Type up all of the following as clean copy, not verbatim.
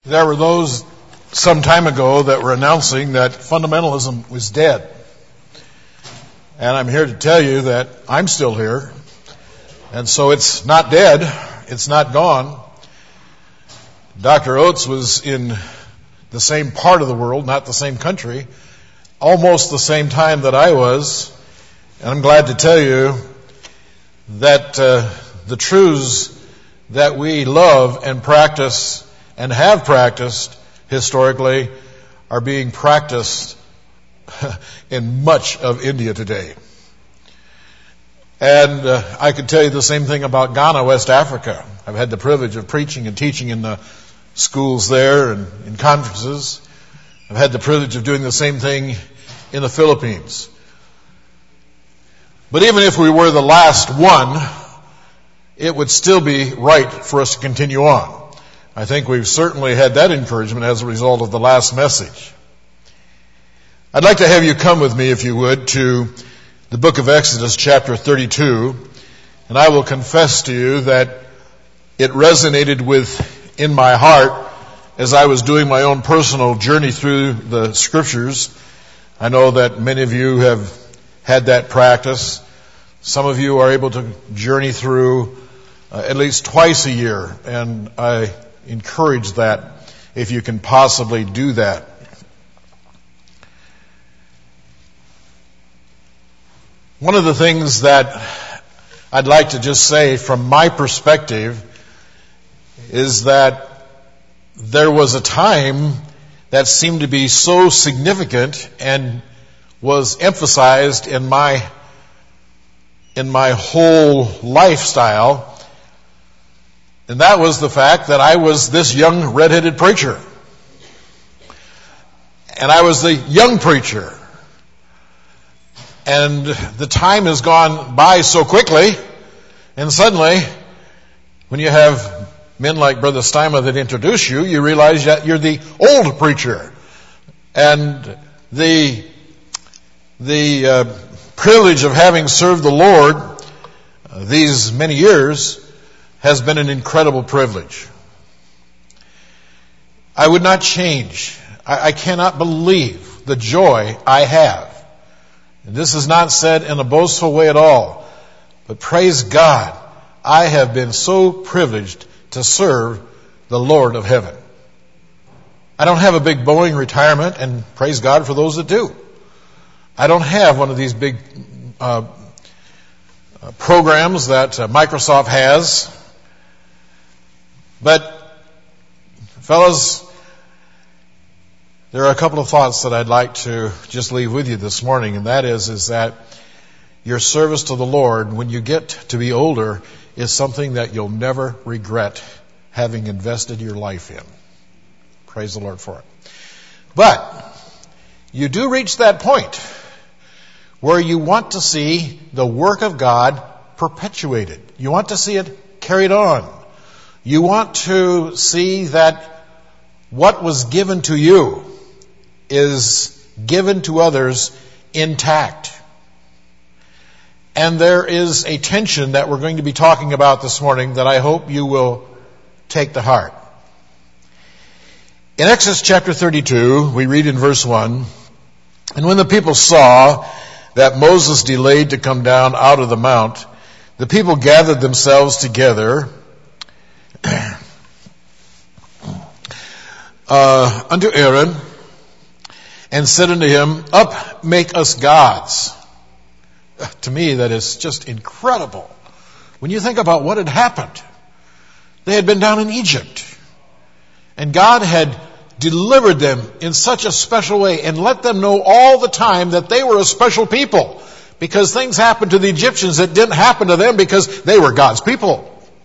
There were those some time ago that were announcing that fundamentalism was dead. And I'm here to tell you that I'm still here. And so it's not dead. It's not gone. Dr. Oates was in the same part of the world, not the same country, almost the same time that I was. And I'm glad to tell you that the truths that we love and practice and have practiced historically are being practiced in much of India today. And I could tell you the same thing about Ghana, West Africa. I've had the privilege of preaching and teaching in the schools there and in conferences. I've had the privilege of doing the same thing in the Philippines. But even if we were the last one, it would still be right for us to continue on. I think we've certainly had that encouragement as a result of the last message. I'd like to have you come with me, if you would, to the book of Exodus, chapter 32, and I will confess to you that it resonated in my heart as I was doing my own personal journey through the scriptures. I know that many of you have had that practice. Some of you are able to journey through at least twice a year, and I encourage that if you can possibly do that. One of the things that I'd like to just say from my perspective is that there was a time that seemed to be so significant and was emphasized in my whole lifestyle, and that was the fact that I was this young red-headed preacher. And I was the young preacher. And the time has gone by so quickly, and suddenly, when you have men like Brother Steinman that introduce you, you realize that you're the old preacher. And the privilege of having served the Lord these many years has been an incredible privilege. I would not change. I cannot believe the joy I have. And this is not said in a boastful way at all, but praise God, I have been so privileged to serve the Lord of heaven. I don't have a big Boeing retirement, and praise God for those that do. I don't have one of these big programs that Microsoft has. But, fellas, there are a couple of thoughts that I'd like to just leave with you this morning, and that is that your service to the Lord, when you get to be older, is something that you'll never regret having invested your life in. Praise the Lord for it. But you do reach that point where you want to see the work of God perpetuated. You want to see it carried on. You want to see that what was given to you is given to others intact. And there is a tension that we're going to be talking about this morning that I hope you will take to heart. In Exodus chapter 32, we read in verse 1, "And when the people saw that Moses delayed to come down out of the mount, the people gathered themselves together unto Aaron, and said unto him, Up, make us gods." To me, that is just incredible. When you think about what had happened, they had been down in Egypt, and God had delivered them in such a special way and let them know all the time that they were a special people, because things happened to the Egyptians that didn't happen to them because they were God's people.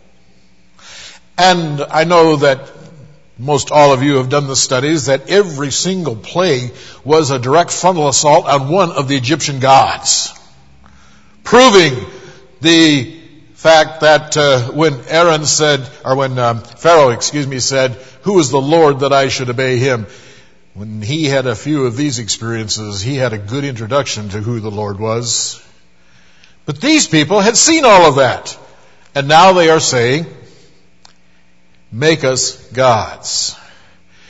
And I know that most all of you have done the studies that every single plague was a direct frontal assault on one of the Egyptian gods, proving the fact that when Pharaoh said, "Who is the Lord that I should obey him?" When he had a few of these experiences, he had a good introduction to who the Lord was. But these people had seen all of that, and now they are saying, "Make us gods."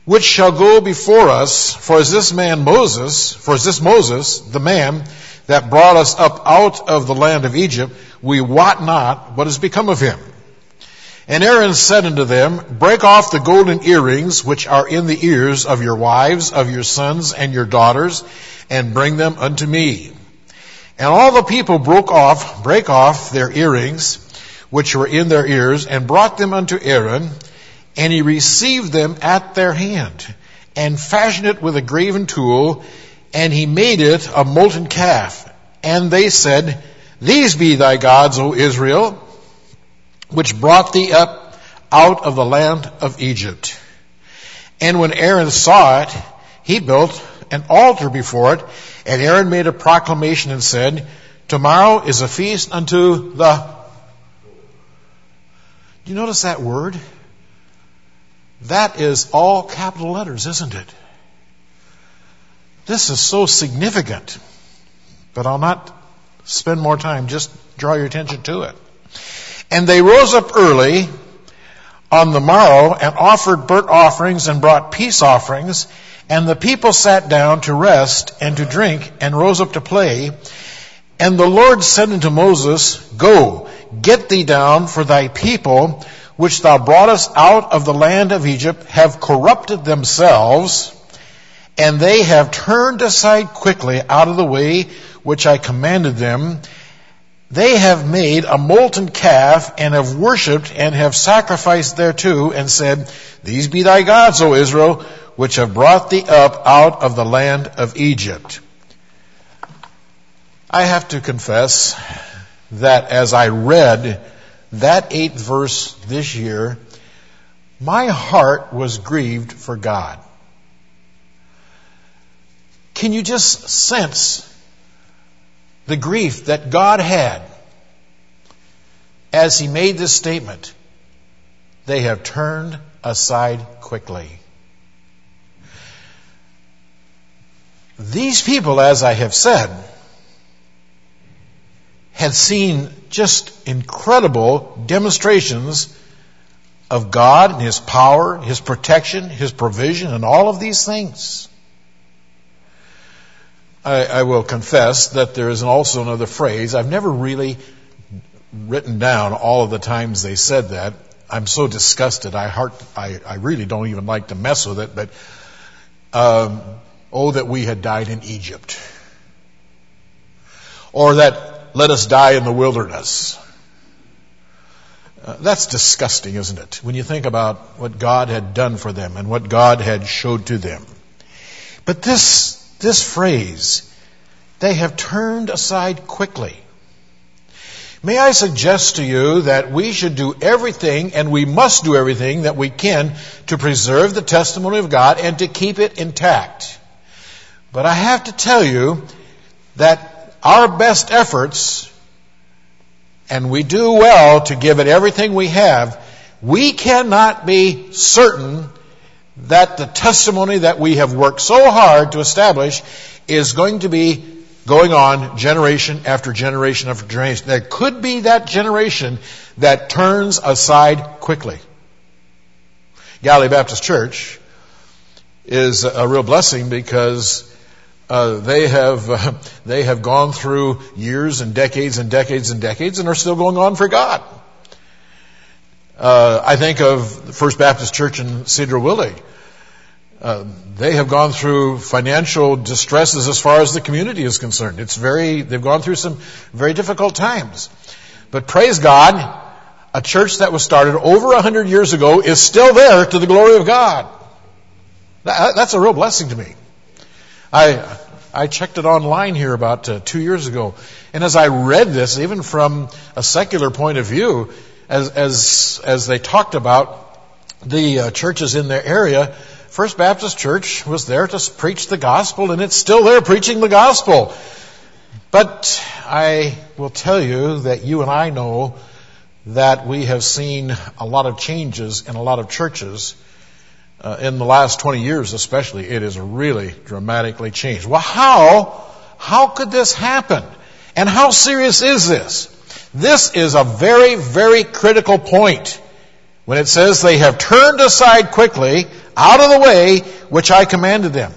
which shall go before us, for is this Moses, the man that brought us up out of the land of Egypt, we wot not what has become of him. And Aaron said unto them, break off the golden earrings which are in the ears of your wives, of your sons, and your daughters, and bring them unto me. And all the people brake off their earrings which were in their ears, and brought them unto Aaron, and he received them at their hand, and fashioned it with a graven tool, and he made it a molten calf. And they said, these be thy gods, O Israel, which brought thee up out of the land of Egypt. And when Aaron saw it, he built an altar before it, and Aaron made a proclamation and said, tomorrow is a feast unto the... Do you notice that word? That is all capital letters, isn't it? This is so significant. But I'll not spend more time. Just draw your attention to it. And they rose up early on the morrow and offered burnt offerings and brought peace offerings. And the people sat down to rest and to drink and rose up to play. And the Lord said unto Moses, go, get thee down, for thy people, which thou broughtest out of the land of Egypt, have corrupted themselves, and they have turned aside quickly out of the way which I commanded them. They have made a molten calf, and have worshipped, and have sacrificed thereto, and said, these be thy gods, O Israel, which have brought thee up out of the land of Egypt. I have to confess that as I read that 8th verse this year, my heart was grieved for God. Can you just sense the grief that God had as he made this statement? They have turned aside quickly. These people, as I have said, had seen just incredible demonstrations of God and his power, his protection, his provision, and all of these things. I will confess that there is also another phrase. I've never really written down all of the times they said that. I'm so disgusted. I really don't even like to mess with it. But oh, that we had died in Egypt, or that let us die in the wilderness. That's disgusting, isn't it? When you think about what God had done for them and what God had showed to them. But this phrase, they have turned aside quickly. May I suggest to you that we should do everything, and we must do everything that we can to preserve the testimony of God and to keep it intact. But I have to tell you that our best efforts, and we do well to give it everything we have, we cannot be certain that the testimony that we have worked so hard to establish is going to be going on generation after generation after generation. There could be that generation that turns aside quickly. Galilee Baptist Church is a real blessing because they have gone through years and decades and decades and decades and are still going on for God. I think of the First Baptist Church in Cedar Willie. They have gone through financial distresses as far as the community is concerned. They've gone through some very difficult times. But praise God, a church that was started over 100 years ago is still there to the glory of God. That's a real blessing to me. I checked it online here about 2 years ago. And as I read this, even from a secular point of view, as they talked about the churches in their area, First Baptist Church was there to preach the gospel, and it's still there preaching the gospel. But I will tell you that you and I know that we have seen a lot of changes in a lot of churches. In the last 20 years especially, it has really dramatically changed. Well, how could this happen? And how serious is this? This is a very, very critical point when it says they have turned aside quickly out of the way which I commanded them.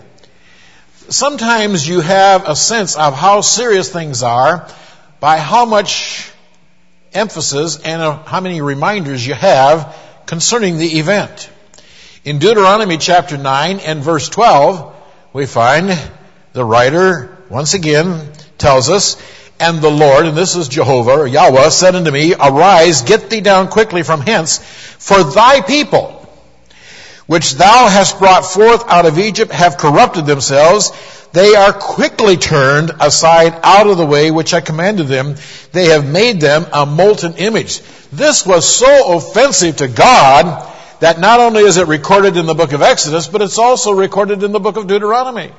Sometimes you have a sense of how serious things are by how much emphasis and how many reminders you have concerning the event. In Deuteronomy chapter 9 and verse 12, we find the writer once again tells us, and the Lord, and this is Jehovah, or Yahweh, said unto me, Arise, get thee down quickly from hence, for thy people, which thou hast brought forth out of Egypt, have corrupted themselves. They are quickly turned aside out of the way which I commanded them. They have made them a molten image. This was so offensive to God that not only is it recorded in the book of Exodus, but it's also recorded in the book of Deuteronomy.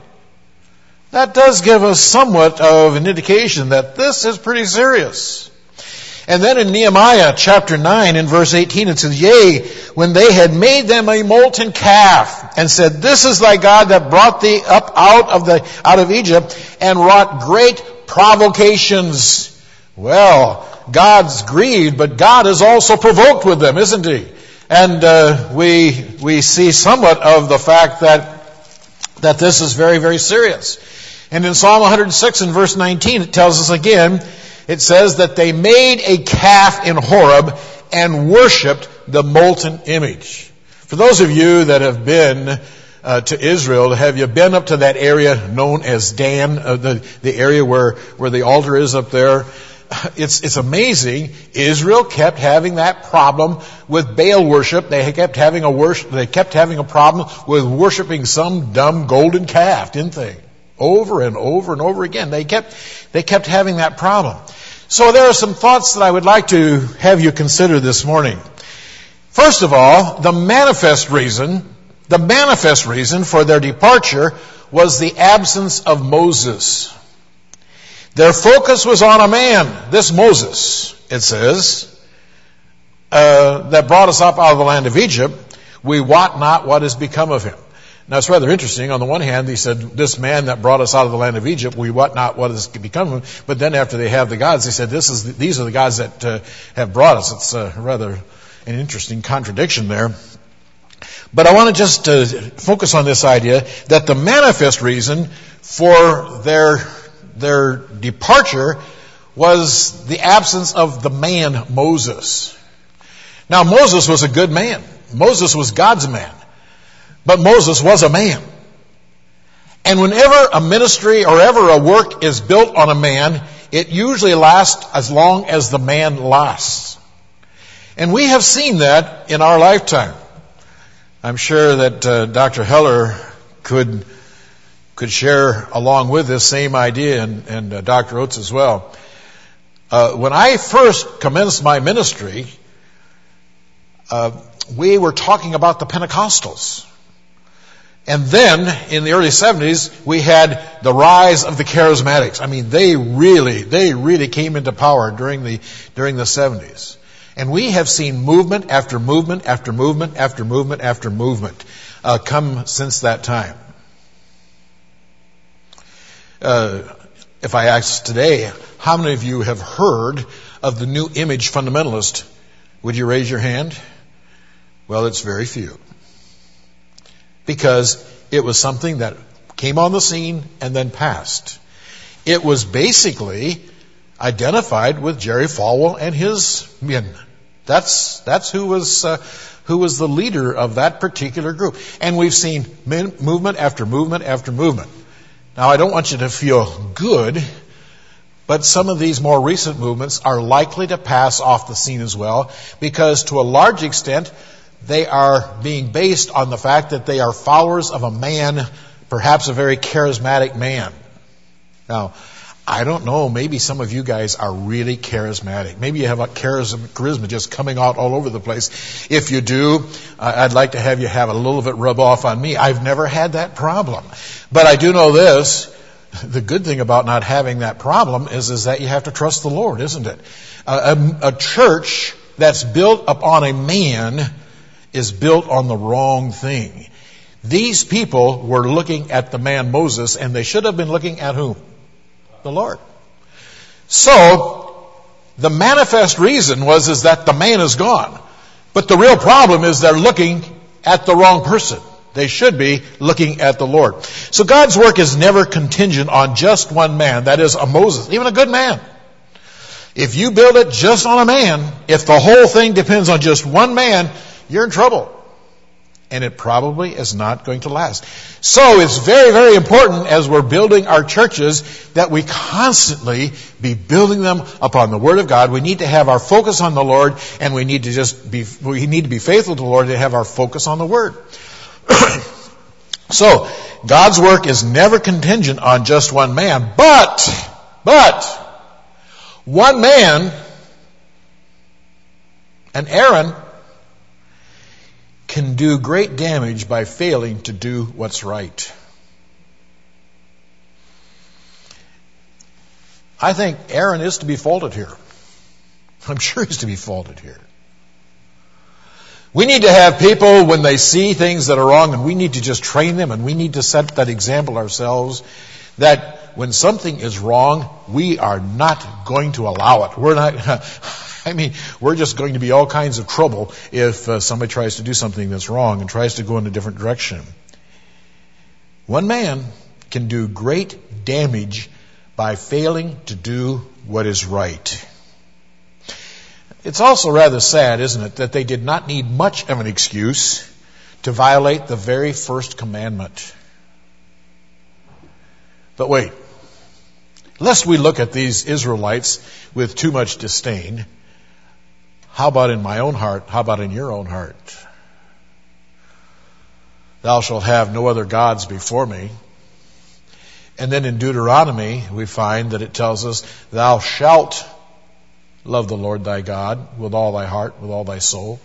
That does give us somewhat of an indication that this is pretty serious. And then in Nehemiah chapter 9 in verse 18 it says, Yea, when they had made them a molten calf, and said, This is thy God that brought thee up out of Egypt, and wrought great provocations. Well, God's grieved, but God is also provoked with them, isn't he? And we see somewhat of the fact that this is very, very serious. And in Psalm 106 and verse 19, it tells us again, it says that they made a calf in Horeb and worshipped the molten image. For those of you that have been to Israel, have you been up to that area known as Dan, the area where the altar is up there? It's amazing. Israel kept having that problem with Baal worship. They kept having a problem with worshiping some dumb golden calf, didn't they? Over and over and over again. They kept having that problem. So there are some thoughts that I would like to have you consider this morning. First of all, the manifest reason for their departure was the absence of Moses. Their focus was on a man, this Moses, it says, that brought us up out of the land of Egypt. We wot not what has become of him. Now, it's rather interesting. On the one hand, he said, this man that brought us out of the land of Egypt, we wot not what has become of him. But then after they have the gods, they said, these are the gods that have brought us. It's rather an interesting contradiction there. But I want to just focus on this idea that the manifest reason for their departure was the absence of the man Moses. Now, Moses was a good man. Moses was God's man. But Moses was a man. And whenever a ministry or ever a work is built on a man, it usually lasts as long as the man lasts. And we have seen that in our lifetime. I'm sure that Dr. Heller could share along with this same idea, and Dr. Oates as well. When I first commenced my ministry, we were talking about the Pentecostals. And then, in the early 70s, we had the rise of the Charismatics. I mean, they really came into power during the 70s. And we have seen movement after movement after movement after movement after movement come since that time. If I ask today, how many of you have heard of the New Image Fundamentalist? Would you raise your hand? Well, it's very few. Because it was something that came on the scene and then passed. It was basically identified with Jerry Falwell and his men. That's who was the leader of that particular group. And we've seen movement after movement after movement. Now, I don't want you to feel good, but some of these more recent movements are likely to pass off the scene as well, because to a large extent, they are being based on the fact that they are followers of a man, perhaps a very charismatic man. Now, I don't know, maybe some of you guys are really charismatic. Maybe you have a charisma just coming out all over the place. If you do, I'd like to have you have a little bit rub off on me. I've never had that problem. But I do know this. The good thing about not having that problem is that you have to trust the Lord, isn't it? A church that's built upon a man is built on the wrong thing. These people were looking at the man Moses, and they should have been looking at whom? The Lord. So, the manifest reason is that the man is gone. But the real problem is they're looking at the wrong person. They should be looking at the Lord. So God's work is never contingent on just one man. That is, a Moses, even a good man. If you build it just on a man, if the whole thing depends on just one man, you're in trouble. And it probably is not going to last. So it's very, very important as we're building our churches that we constantly be building them upon the Word of God. We need to have our focus on the Lord, and we need to be faithful to the Lord to have our focus on the Word. So, God's work is never contingent on just one man, but one man, and Aaron, can do great damage by failing to do what's right. I think Aaron is to be faulted here. I'm sure he's to be faulted here. We need to have people, when they see things that are wrong, and we need to just train them, and we need to set that example ourselves, that when something is wrong, we are not going to allow it. We're just going to be all kinds of trouble if somebody tries to do something that's wrong and tries to go in a different direction. One man can do great damage by failing to do what is right. It's also rather sad, isn't it, that they did not need much of an excuse to violate the very first commandment. But wait, lest we look at these Israelites with too much disdain, how about in my own heart? How about in your own heart? Thou shalt have no other gods before me. And then in Deuteronomy, we find that it tells us, thou shalt love the Lord thy God with all thy heart, with all thy soul.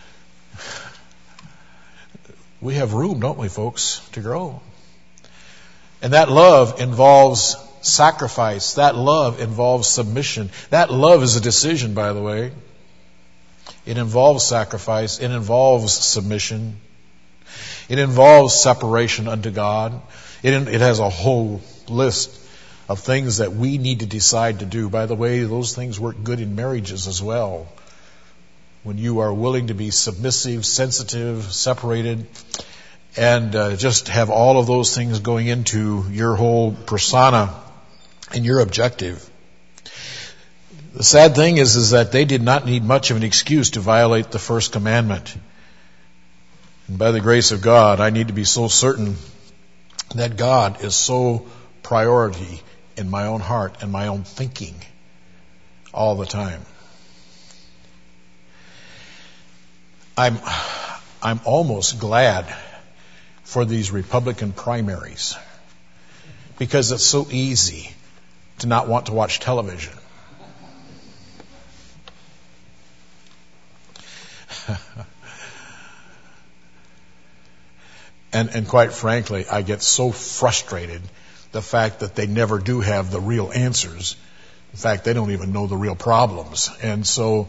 We have room, don't we, folks, to grow. And that love involves sacrifice. That love involves submission. That love is a decision, by the way. It involves sacrifice. It involves submission. It involves separation unto God. It has a whole list of things that we need to decide to do. By the way, those things work good in marriages as well. When you are willing to be submissive, sensitive, separated, and just have all of those things going into your whole persona and your objective. The sad thing is that they did not need much of an excuse to violate the first commandment. And by the grace of God, I need to be so certain that God is so priority in my own heart and my own thinking all the time. I'm almost glad for these Republican primaries because it's so easy to not want to watch television. And quite frankly, I get so frustrated the fact that they never do have the real answers. In fact, they don't even know the real problems. And so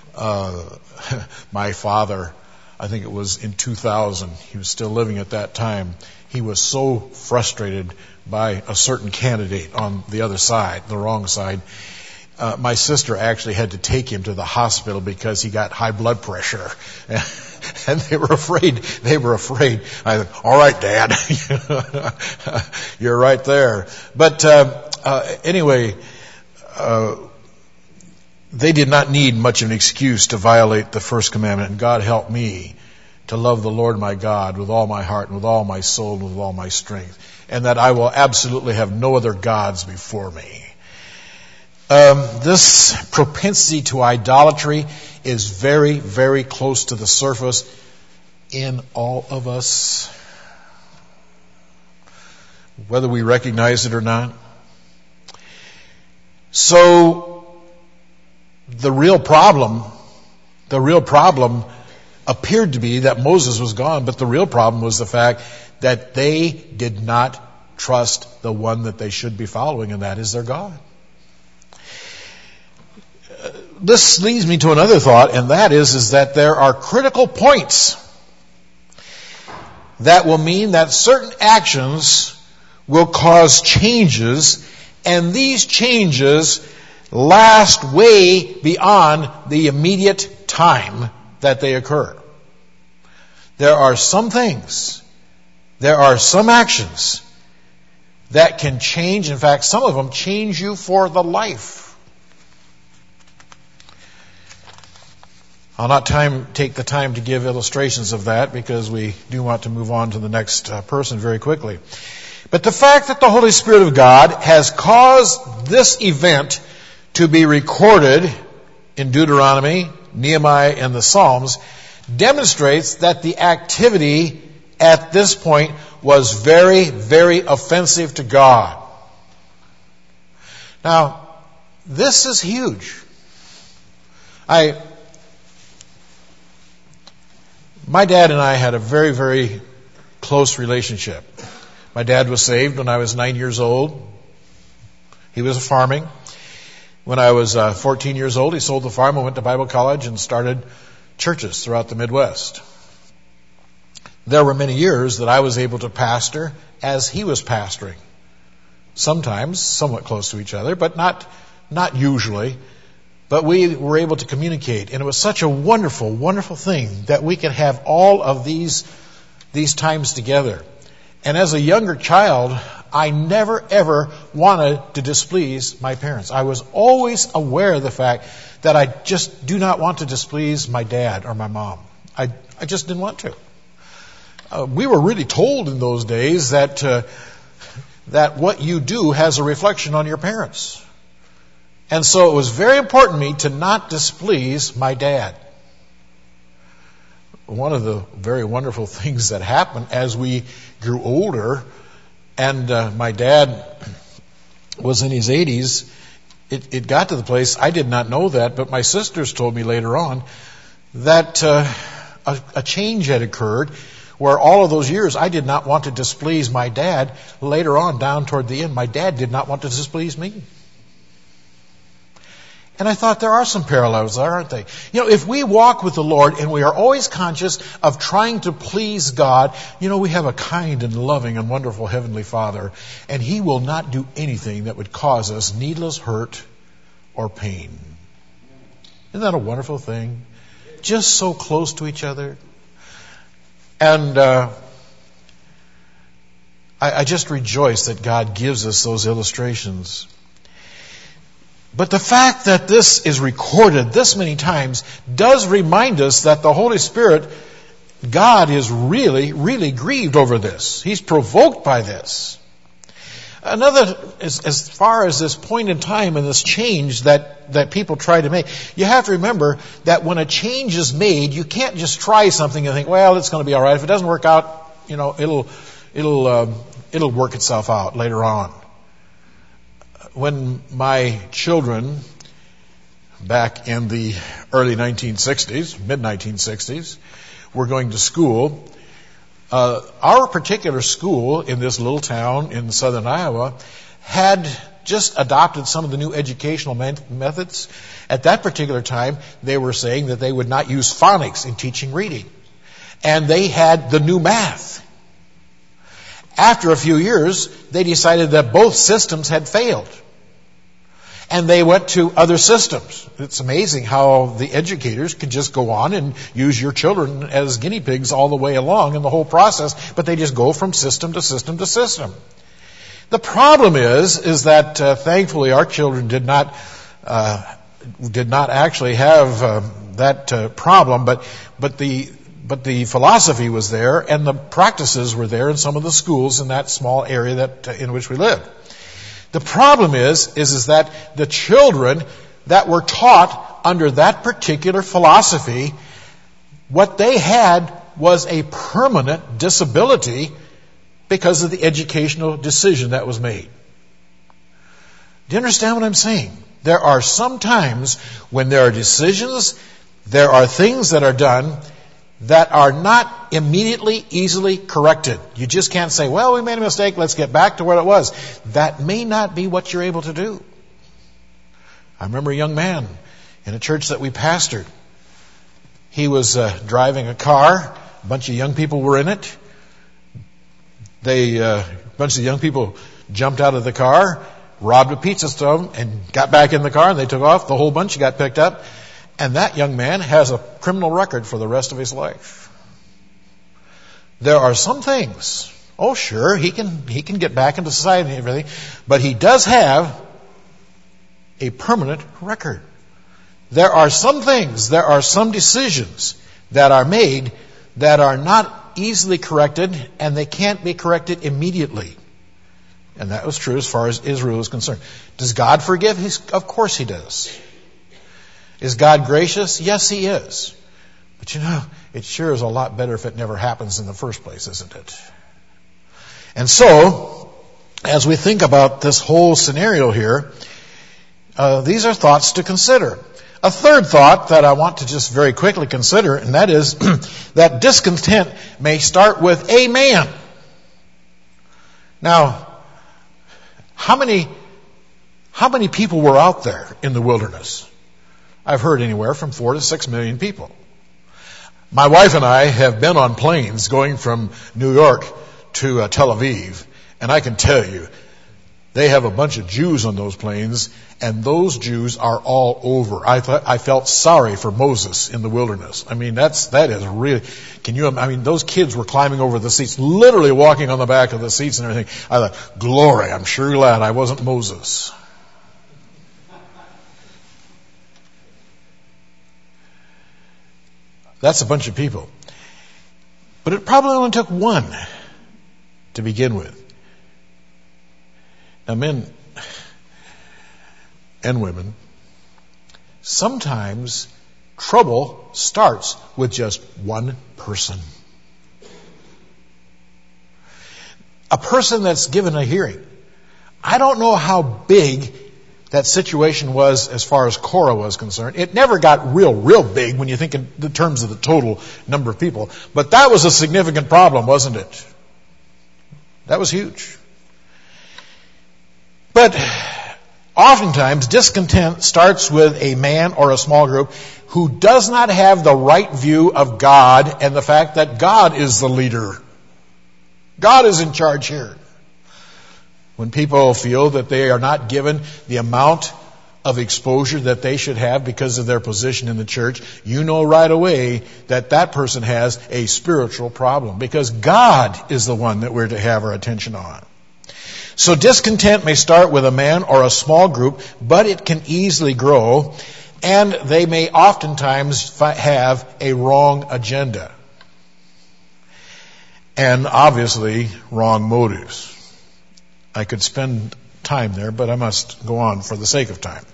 my father, I think it was in 2000, he was still living at that time, he was so frustrated by a certain candidate on the other side, the wrong side. My sister actually had to take him to the hospital because he got high blood pressure. And they were afraid. I thought, all right, Dad. You're right there. But anyway, they did not need much of an excuse to violate the first commandment. And God help me to love the Lord my God with all my heart and with all my soul and with all my strength. And that I will absolutely have no other gods before me. This propensity to idolatry is very, very close to the surface in all of us, whether we recognize it or not. So the real problem appeared to be that Moses was gone, but the real problem was the fact that they did not trust the one that they should be following, and that is their God. This leads me to another thought, and that is that there are critical points that will mean that certain actions will cause changes, and these changes last way beyond the immediate time that they occur. There are some things, there are some actions that can change. In fact, some of them change you for the life. I'll not take the time to give illustrations of that because we do want to move on to the next person very quickly. But the fact that the Holy Spirit of God has caused this event to be recorded in Deuteronomy, Nehemiah, and the Psalms demonstrates that the activity at this point was very, very offensive to God. Now, this is huge. My dad and I had a very, very close relationship. My dad was saved when I was 9 years old. He was farming. When I was 14 years old, he sold the farm and went to Bible college and started churches throughout the Midwest. There were many years that I was able to pastor as he was pastoring. Sometimes somewhat close to each other, but not usually. But we were able to communicate, and it was such a wonderful, wonderful thing that we could have all of these times together. And as a younger child, I never, ever wanted to displease my parents. I was always aware of the fact that I just do not want to displease my dad or my mom. I just didn't want to. We were really told in those days that what you do has a reflection on your parents. And so it was very important to me to not displease my dad. One of the very wonderful things that happened as we grew older, and my dad was in his 80s, it got to the place, I did not know that, but my sisters told me later on that a change had occurred where all of those years I did not want to displease my dad. Later on, down toward the end, my dad did not want to displease me. And I thought there are some parallels there, aren't they? If we walk with the Lord and we are always conscious of trying to please God, we have a kind and loving and wonderful Heavenly Father, and He will not do anything that would cause us needless hurt or pain. Isn't that a wonderful thing? Just so close to each other. And I just rejoice that God gives us those illustrations. But the fact that this is recorded this many times does remind us that the Holy Spirit, God, is really, really grieved over this. He's provoked by this. Another, as far as this point in time and this change that people try to make, you have to remember that when a change is made, you can't just try something and think, well, it's going to be all right. If it doesn't work out, it'll work itself out later on. When my children, back in the early 1960s, mid-1960s, were going to school, our particular school in this little town in southern Iowa had just adopted some of the new educational methods. At that particular time, they were saying that they would not use phonics in teaching reading. And they had the new math. After a few years, they decided that both systems had failed. And they went to other systems. It's amazing how the educators could just go on and use your children as guinea pigs all the way along in the whole process, but they just go from system to system to system. The problem is that thankfully our children did not actually have that problem, but the philosophy was there and the practices were there in some of the schools in that small area in which we live. The problem is that the children that were taught under that particular philosophy, what they had was a permanent disability because of the educational decision that was made. Do you understand what I'm saying? There are some times when there are decisions, there are things that are done that are not immediately easily corrected. You just can't say, well, we made a mistake, let's get back to what it was. That may not be what you're able to do. I remember a young man in a church that we pastored. He was driving a car. A bunch of young people were in it. A bunch of young people jumped out of the car, robbed a pizza stove, and got back in the car, and they took off. The whole bunch got picked up. And that young man has a criminal record for the rest of his life. There are some things, oh sure, he can get back into society and everything, but he does have a permanent record. There are some things, there are some decisions that are made that are not easily corrected, and they can't be corrected immediately. And that was true as far as Israel is concerned. Does God forgive? Of course He does. Is God gracious? Yes, He is. But it sure is a lot better if it never happens in the first place, isn't it? And so, as we think about this whole scenario here, these are thoughts to consider. A third thought that I want to just very quickly consider, and that is that discontent may start with a man. Now, how many people were out there in the wilderness? I've heard anywhere from 4 to 6 million people. My wife and I have been on planes going from New York to Tel Aviv, and I can tell you, they have a bunch of Jews on those planes, and those Jews are all over. I felt sorry for Moses in the wilderness. I mean, that is really, those kids were climbing over the seats, literally walking on the back of the seats and everything. I thought, glory, I'm sure glad I wasn't Moses. That's a bunch of people. But it probably only took one to begin with. Now, men and women, sometimes trouble starts with just one person. A person that's given a hearing. I don't know how big that situation was as far as Korah was concerned. It never got real big when you think in the terms of the total number of people. But that was a significant problem, wasn't it? That was huge. But oftentimes, discontent starts with a man or a small group who does not have the right view of God and the fact that God is the leader. God is in charge here. When people feel that they are not given the amount of exposure that they should have because of their position in the church, you know right away that that person has a spiritual problem, because God is the one that we're to have our attention on. So discontent may start with a man or a small group, but it can easily grow, and they may oftentimes have a wrong agenda. And obviously, wrong motives. I could spend time there, but I must go on for the sake of time.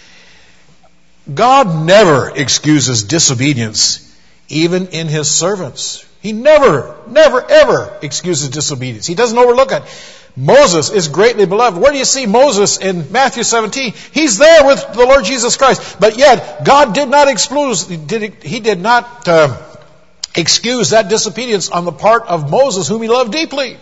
God never excuses disobedience, even in His servants. He never, ever excuses disobedience. He doesn't overlook it. Moses is greatly beloved. Where do you see Moses in Matthew 17? He's there with the Lord Jesus Christ. But yet, God did not excuse that disobedience on the part of Moses, whom He loved deeply.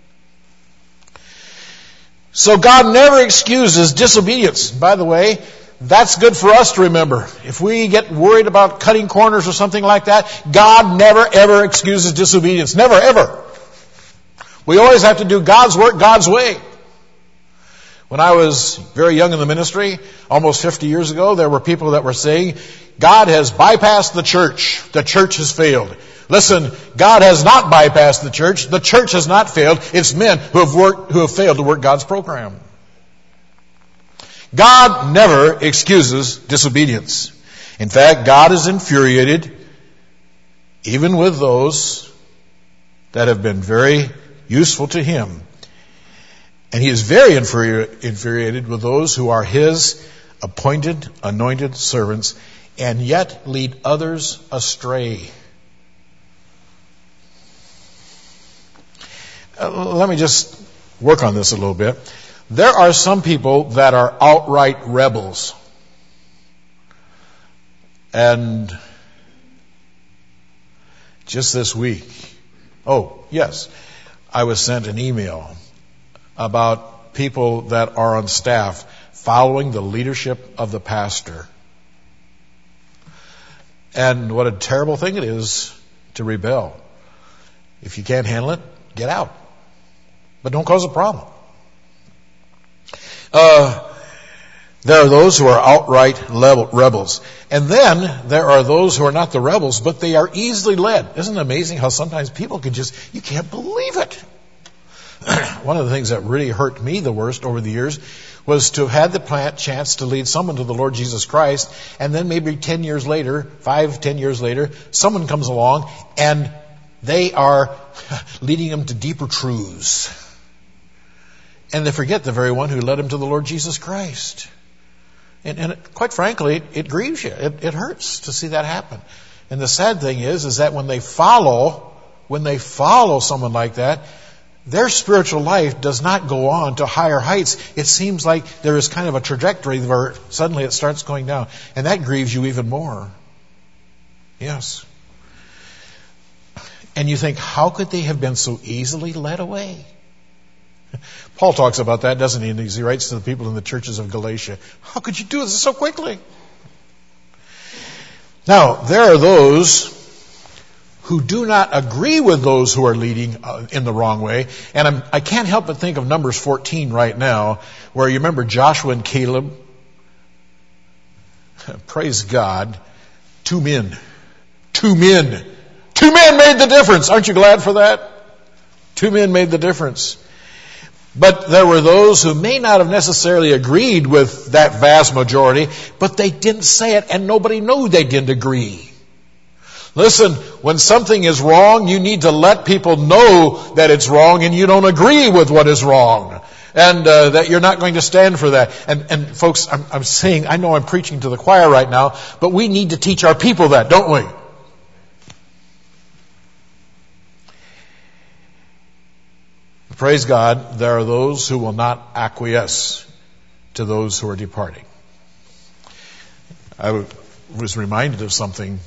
So God never excuses disobedience. By the way, that's good for us to remember. If we get worried about cutting corners or something like that, God never, ever excuses disobedience. Never, ever. We always have to do God's work God's way. When I was very young in the ministry, almost 50 years ago, there were people that were saying, God has bypassed the church. The church has failed. Listen, God has not bypassed the church. The church has not failed. It's men who have failed to work God's program. God never excuses disobedience. In fact, God is infuriated even with those that have been very useful to Him. And He is very infuriated with those who are His appointed, anointed servants and yet lead others astray. Let me just work on this a little bit. There are some people that are outright rebels. And just this week, I was sent an email about people that are on staff following the leadership of the pastor. And what a terrible thing it is to rebel. If you can't handle it, get out. But don't cause a problem. There are those who are outright rebels. And then there are those who are not the rebels, but they are easily led. Isn't it amazing how sometimes people you can't believe it. One of the things that really hurt me the worst over the years was to have had the chance to lead someone to the Lord Jesus Christ, and then maybe 10 years later, 5-10 years later, someone comes along and they are leading them to deeper truths. And they forget the very one who led them to the Lord Jesus Christ. And quite frankly, it grieves you. It hurts to see that happen. And the sad thing is that when they follow someone like that, their spiritual life does not go on to higher heights. It seems like there is kind of a trajectory where suddenly it starts going down. And that grieves you even more. Yes. And you think, how could they have been so easily led away? Paul talks about that, doesn't he? And he writes to the people in the churches of Galatia. How could you do this so quickly? Now, there are those who do not agree with those who are leading in the wrong way. And I can't help but think of Numbers 14 right now, where you remember Joshua and Caleb. Praise God. Two men made the difference. Aren't you glad for that? 2 men made the difference. But there were those who may not have necessarily agreed with that vast majority, but they didn't say it, and nobody knew they didn't agree. Listen, when something is wrong, you need to let people know that it's wrong and you don't agree with what is wrong. And that you're not going to stand for that. And folks, I'm saying, I know I'm preaching to the choir right now, but we need to teach our people that, don't we? Praise God, there are those who will not acquiesce to those who are departing. I was reminded of something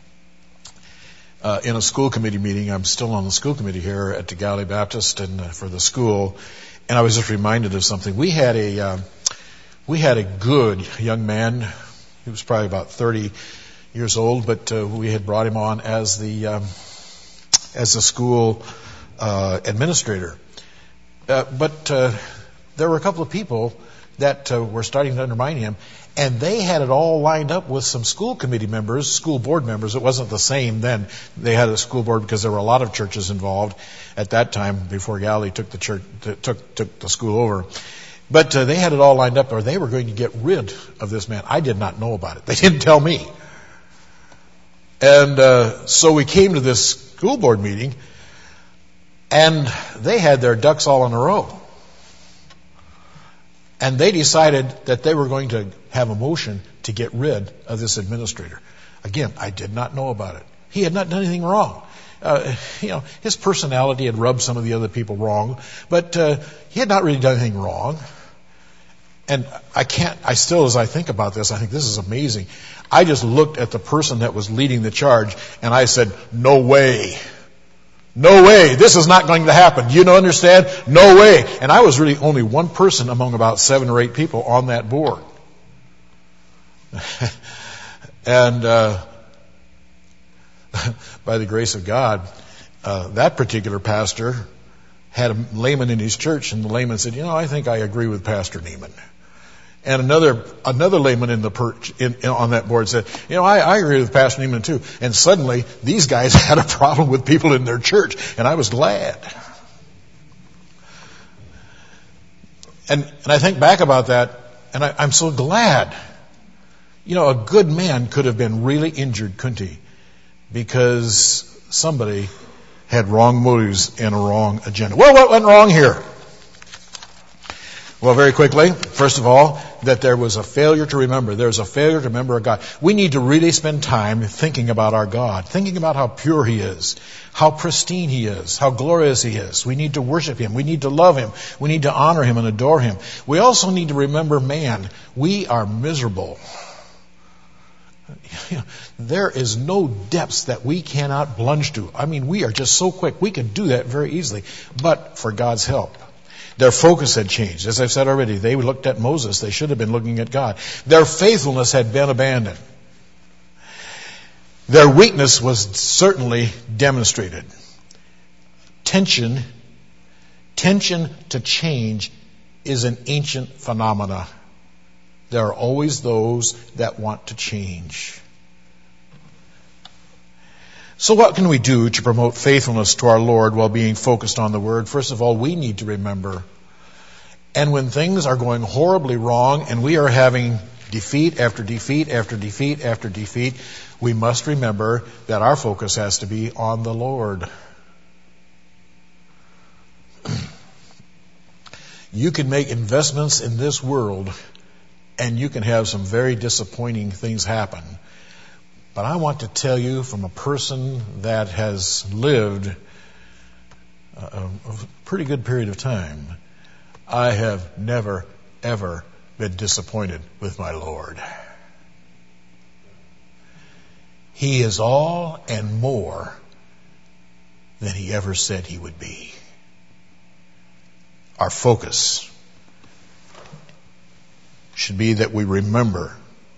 in a school committee meeting. I'm still on the school committee here at the Galilee Baptist and for the school, and I was just reminded of something. We had a good young man. He was probably about 30 years old, but we had brought him on as the school administrator. But there were a couple of people that were starting to undermine him, and they had it all lined up with some school committee members, school board members. It wasn't the same then. They had a school board because there were a lot of churches involved at that time before Galilee took the school over. But they had it all lined up, or they were going to get rid of this man. I did not know about it. They didn't tell me. And so we came to this school board meeting, and they had their ducks all in a row. And they decided that they were going to have a motion to get rid of this administrator. Again, I did not know about it. He had not done anything wrong. His personality had rubbed some of the other people wrong, but he had not really done anything wrong. And as I think about this, I think this is amazing. I just looked at the person that was leading the charge, and I said, no way. No way. This is not going to happen. You don't understand? No way. And I was really only one person among about 7 or 8 people on that board. And by the grace of God, that particular pastor had a layman in his church, and the layman said, I think I agree with Pastor Neiman. And another layman on that board said, I agree with Pastor Neiman too. And suddenly, these guys had a problem with people in their church, and I was glad. And I think back about that, and I'm so glad. A good man could have been really injured, couldn't he? Because somebody had wrong motives and a wrong agenda. Well, what went wrong here? Well, very quickly, first of all, that there was a failure to remember. There's a failure to remember our God. We need to really spend time thinking about our God, thinking about how pure He is, how pristine He is, how glorious He is. We need to worship Him. We need to love Him. We need to honor Him and adore Him. We also need to remember man. We are miserable. There is no depths that we cannot plunge to. We are just so quick. We can do that very easily, but for God's help. Their focus had changed. As I've said already, they looked at Moses. They should have been looking at God. Their faithfulness had been abandoned. Their weakness was certainly demonstrated. Tension to change is an ancient phenomena There are always those that want to change. So what can we do to promote faithfulness to our Lord while being focused on the Word? First of all, we need to remember. And when things are going horribly wrong and we are having defeat after defeat after defeat after defeat, we must remember that our focus has to be on the Lord. You can make investments in this world and you can have some very disappointing things happen. But I want to tell you from a person that has lived a pretty good period of time, I have never, ever been disappointed with my Lord. He is all and more than He ever said He would be. Our focus should be that we remember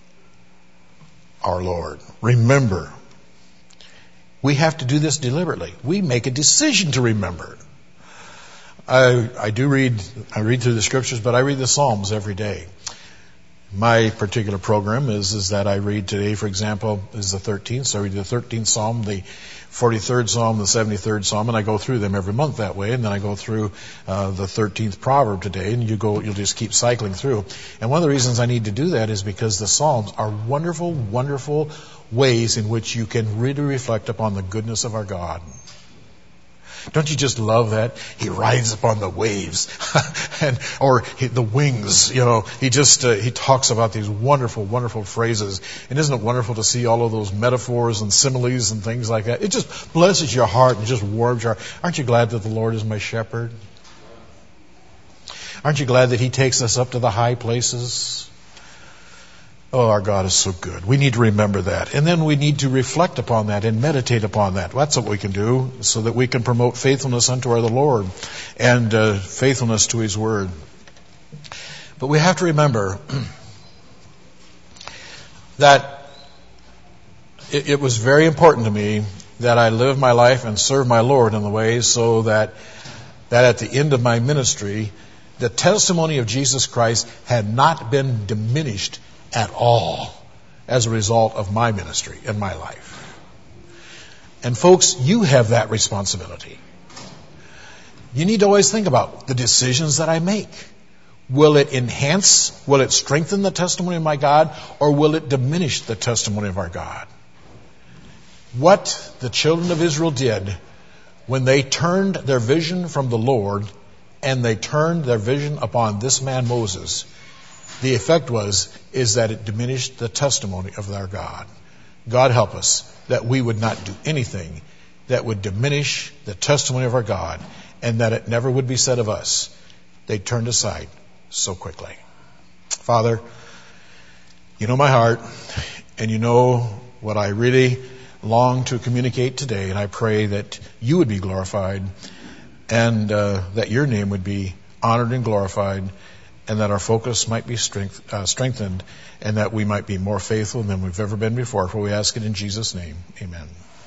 our Lord. Remember. We have to do this deliberately. We make a decision to remember. I read through the Scriptures, but I read the Psalms every day. My particular program is that I read today, for example, is the 13th. So I read the 13th Psalm, the 43rd Psalm, the 73rd Psalm, and I go through them every month that way. And then I go through the 13th Proverb today, and you'll just keep cycling through. And one of the reasons I need to do that is because the Psalms are wonderful, wonderful ways in which you can really reflect upon the goodness of our God. Don't you just love that? He rides upon the waves, or the wings. He talks about these wonderful, wonderful phrases. And isn't it wonderful to see all of those metaphors and similes and things like that? It just blesses your heart and just warms your heart. Aren't you glad that the Lord is my shepherd? Aren't you glad that He takes us up to the high places? Oh, our God is so good. We need to remember that. And then we need to reflect upon that and meditate upon that. That's what we can do so that we can promote faithfulness unto our Lord and faithfulness to His Word. But we have to remember that it was very important to me that I live my life and serve my Lord in the way so that at the end of my ministry, the testimony of Jesus Christ had not been diminished at all as a result of my ministry and my life. And folks, you have that responsibility. You need to always think about the decisions that I make. Will it enhance, will it strengthen the testimony of my God, or will it diminish the testimony of our God? What the children of Israel did when they turned their vision from the Lord and they turned their vision upon this man Moses, the effect is that it diminished the testimony of our God. God help us that we would not do anything that would diminish the testimony of our God, and that it never would be said of us, they turned aside so quickly. Father, you know my heart, and you know what I really long to communicate today, and I pray that you would be glorified, and that your name would be honored and glorified, and that our focus might be strengthened, and that we might be more faithful than we've ever been before. For we ask it in Jesus' name. Amen.